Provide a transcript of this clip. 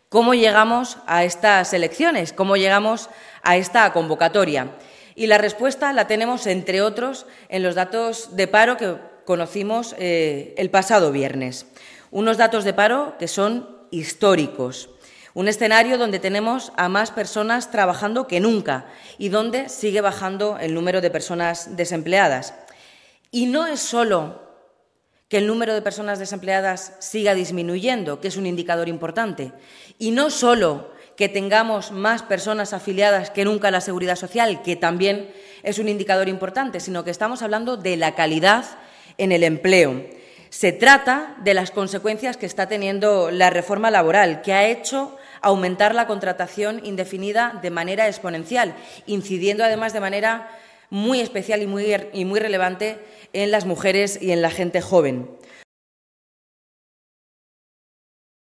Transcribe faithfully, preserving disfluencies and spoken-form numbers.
¿Cómo llegamos a estas elecciones? ¿Cómo llegamos a esta convocatoria? Y la respuesta la tenemos, entre otros, en los datos de paro que conocimos eh, el pasado viernes. Unos datos de paro que son históricos. Un escenario donde tenemos a más personas trabajando que nunca y donde sigue bajando el número de personas desempleadas. Y no es solo que el número de personas desempleadas siga disminuyendo, que es un indicador importante, y no solo que tengamos más personas afiliadas que nunca a la Seguridad Social, que también es un indicador importante, sino que estamos hablando de la calidad en el empleo. Se trata de las consecuencias que está teniendo la reforma laboral, que ha hecho aumentar la contratación indefinida de manera exponencial, incidiendo además de manera muy especial y muy, y muy relevante en las mujeres y en la gente joven.